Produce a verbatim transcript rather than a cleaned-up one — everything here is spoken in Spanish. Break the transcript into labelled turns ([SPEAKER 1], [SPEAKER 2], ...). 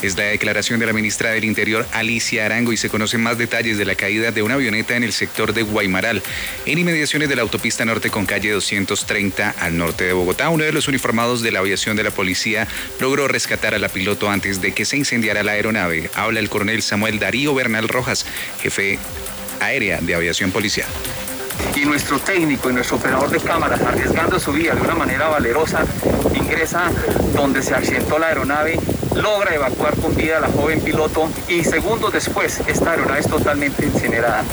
[SPEAKER 1] Es la declaración de la ministra del Interior, Alicia Arango, y se conocen más detalles de la caída de una avioneta en el sector de Guaymaral, en inmediaciones de la autopista norte con calle doscientos treinta al norte de Bogotá. Uno de los uniformados de la aviación de la policía logró rescatar a la piloto antes de que se incendiara la aeronave. Habla el coronel Samuel Darío Bernal Rojas, jefe aérea de aviación policial.
[SPEAKER 2] Y nuestro técnico y nuestro operador de cámaras, arriesgando su vida de una manera valerosa, ingresa donde se accidentó la aeronave, logra evacuar con vida a la joven piloto y segundos después esta aeronave es totalmente incinerada.